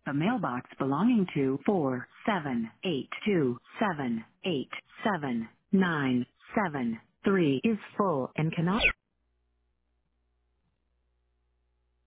The mailbox belonging to 47827879773 is full and cannot